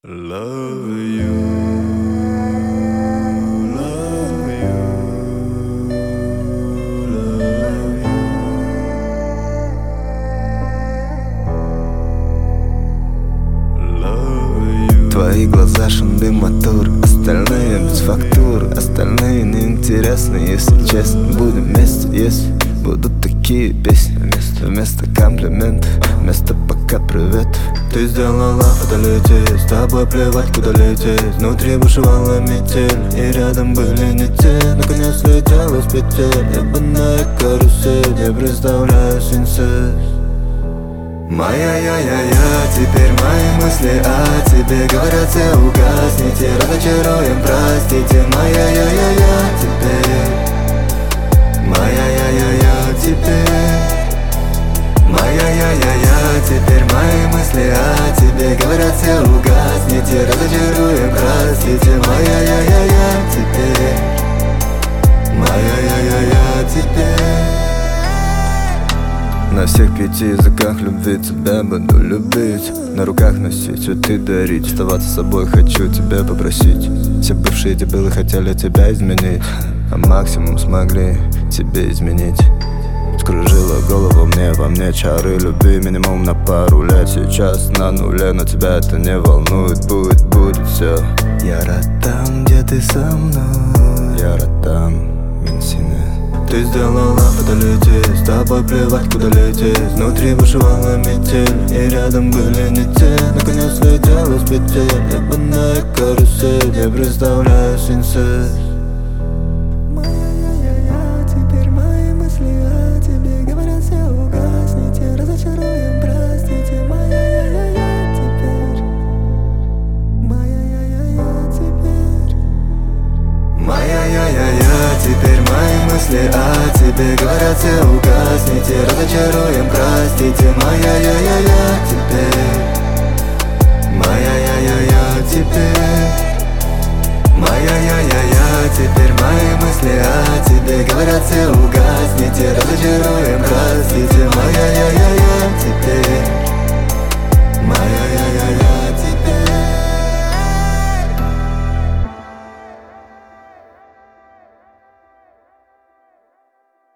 Love you, love you, love you, love you. Твои глаза шанды мотор, остальные без фактур, остальные неинтересны, если честно. Будем вместе, если будут такие песни. Вместо комплиментов, вместо пока привет. Ты сделала фотолететь, с тобой плевать куда лететь. Внутри бушевала метель, и рядом были не те. Наконец слетела с петель, ебаная карусель. Я представляю синсез. Моя я, теперь мои мысли о тебе говорят все угасните, разочаруем, простите. Моя я, теперь моя я, теперь моя я, теперь мои мысли о тебе говорят все угасните, разочаруем, простите. Моя я, теперь моя я, теперь. На всех 5 языках любви тебя буду любить, на руках носить, цветы дарить, оставаться собой хочу тебя попросить. Все бывшие дебилы хотели тебя изменить, а максимум смогли тебе изменить. Скружила голову мне, во мне чары любви, минимум на пару лет. Сейчас на нуле, но тебя это не волнует. Будет все. Я рад там, где ты со мной. Я рад там, Минсине. Ты сделала фотолететь, с тобой плевать куда лететь. Внутри бушевала метель, и рядом были не те. Наконец слетела с петель, ебаная карусель. Я представляю синсез. Теперь мои мысли о тебе говорят все угасните, разочаруем, простите. Моя я, теперь моя я, теперь моя я, теперь мои мысли о тебе говорят все угасните, разочаруем, простите. Моя я, теперь